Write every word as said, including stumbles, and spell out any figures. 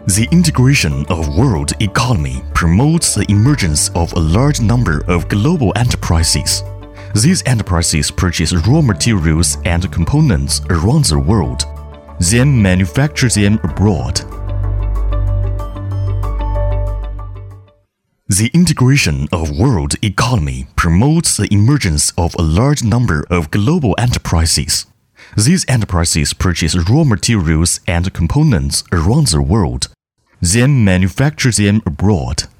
The integration of world economy promotes the emergence of a large number of global enterprises. These enterprises purchase raw materials and components around the world, then manufacture them abroad. The integration of world economy promotes the emergence of a large number of global enterprises. These enterprises purchase raw materials and components around the world, then manufacture them abroad.